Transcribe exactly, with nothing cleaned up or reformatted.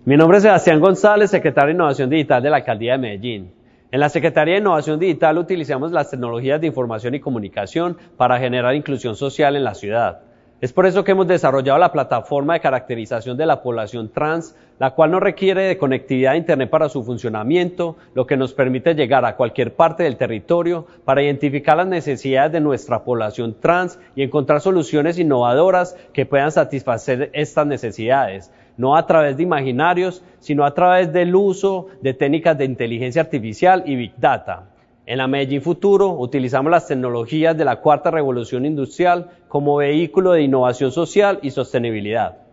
Mi nombre es Sebastián González, secretario de Innovación Digital de la Alcaldía de Medellín. En la Secretaría de Innovación Digital utilizamos las tecnologías de información y comunicación para generar inclusión social en la ciudad. Es por eso que hemos desarrollado la plataforma de caracterización de la población trans, la cual no requiere de conectividad a Internet para su funcionamiento, lo que nos permite llegar a cualquier parte del territorio para identificar las necesidades de nuestra población trans y encontrar soluciones innovadoras que puedan satisfacer estas necesidades, no a través de imaginarios, sino a través del uso de técnicas de inteligencia artificial y Big Data. En la Medellín Futuro utilizamos las tecnologías de la cuarta revolución industrial como vehículo de innovación social y sostenibilidad.